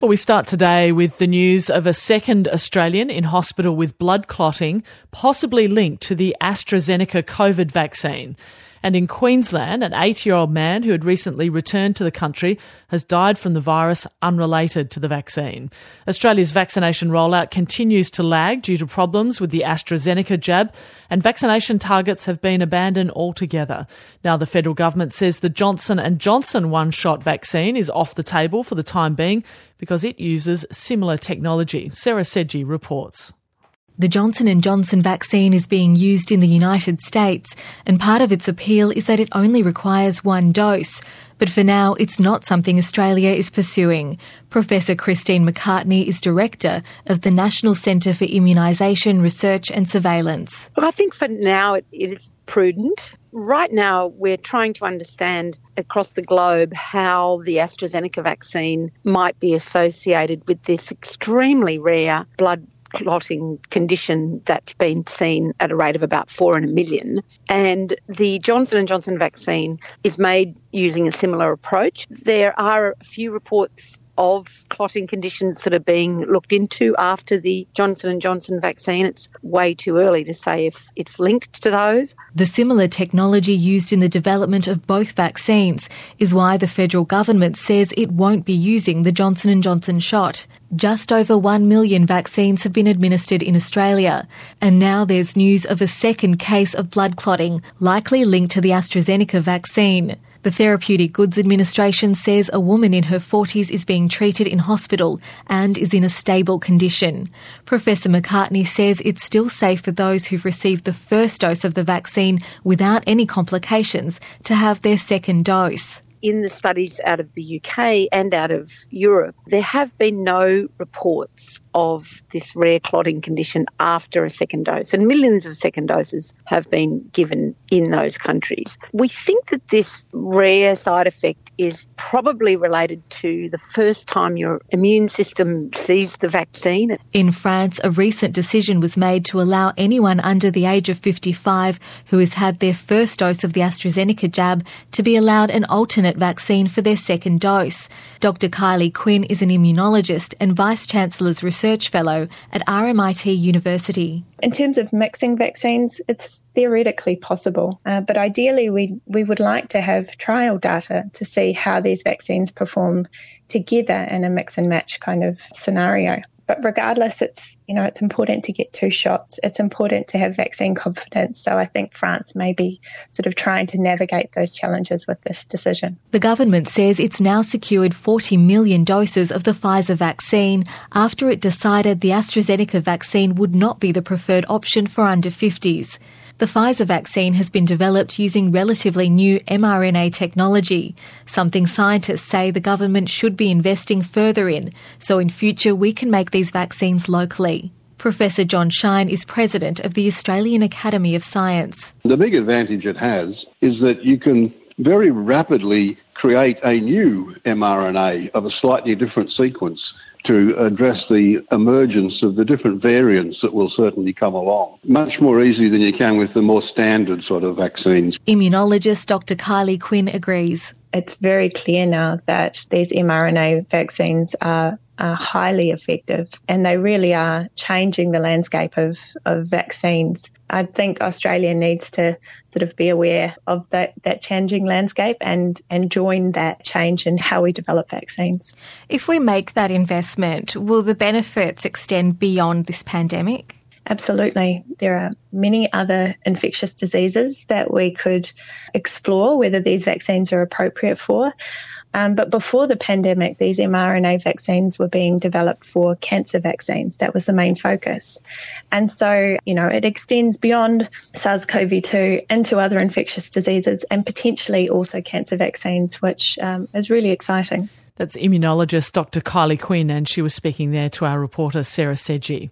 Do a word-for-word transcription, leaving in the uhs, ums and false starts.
Well, we start today with the news of a second Australian in hospital with blood clotting, possibly linked to the AstraZeneca COVID vaccine. And in Queensland, an eighty-year-old man who had recently returned to the country has died from the virus unrelated to the vaccine. Australia's vaccination rollout continues to lag due to problems with the AstraZeneca jab, and vaccination targets have been abandoned altogether. Now the federal government says the Johnson and Johnson one-shot vaccine is off the table for the time being because it uses similar technology. Sarah Sedgey reports. The Johnson and Johnson vaccine is being used in the United States, and part of its appeal is that it only requires one dose. But for now, it's not something Australia is pursuing. Professor Christine McCartney is Director of the National Centre for Immunisation Research and Surveillance. Well, I think for now it, it is prudent. Right now, we're trying to understand across the globe how the AstraZeneca vaccine might be associated with this extremely rare blood clotting condition that's been seen at a rate of about four in a million. And the Johnson and Johnson vaccine is made using a similar approach. There are a few reports of clotting conditions that are being looked into after the Johnson and Johnson vaccine. It's way too early to say if it's linked to those. The similar technology used in the development of both vaccines is why the federal government says it won't be using the Johnson and Johnson shot. Just over one million vaccines have been administered in Australia, and now there's news of a second case of blood clotting, likely linked to the AstraZeneca vaccine. The Therapeutic Goods Administration says a woman in her forties is being treated in hospital and is in a stable condition. Professor McCartney says it's still safe for those who've received the first dose of the vaccine without any complications to have their second dose. In the studies out of the U K and out of Europe, there have been no reports of this rare clotting condition after a second dose, and millions of second doses have been given in those countries. We think that this rare side effect is probably related to the first time your immune system sees the vaccine. In France, a recent decision was made to allow anyone under the age of fifty-five who has had their first dose of the AstraZeneca jab to be allowed an alternate vaccine for their second dose. Doctor Kylie Quinn is an immunologist and Vice-Chancellor's Research Fellow at R M I T University. In terms of mixing vaccines, it's theoretically possible, uh, but ideally we, we would like to have trial data to see how these vaccines perform together in a mix and match kind of scenario. But regardless, it's, you know, it's important to get two shots. It's important to have vaccine confidence. So I think France may be sort of trying to navigate those challenges with this decision. The government says it's now secured forty million doses of the Pfizer vaccine after it decided the AstraZeneca vaccine would not be the preferred option for under fifties. The Pfizer vaccine has been developed using relatively new mRNA technology, something scientists say the government should be investing further in, so in future we can make these vaccines locally. Professor John Shine is president of the Australian Academy of Science. The big advantage it has is that you can very rapidly create a new mRNA of a slightly different sequence to address the emergence of the different variants that will certainly come along. Much more easily than you can with the more standard sort of vaccines. Immunologist Doctor Kylie Quinn agrees. It's very clear now that these mRNA vaccines are, are highly effective, and they really are changing the landscape of, of vaccines. I think Australia needs to sort of be aware of that, that changing landscape and, and join that change in how we develop vaccines. If we make that investment, will the benefits extend beyond this pandemic? Absolutely. There are many other infectious diseases that we could explore whether these vaccines are appropriate for. Um, but before the pandemic, these mRNA vaccines were being developed for cancer vaccines. That was the main focus. And so, you know, it extends beyond SARS-C o V two into other infectious diseases and potentially also cancer vaccines, which um, is really exciting. That's immunologist Doctor Kylie Quinn, and she was speaking there to our reporter Sarah Sedgey.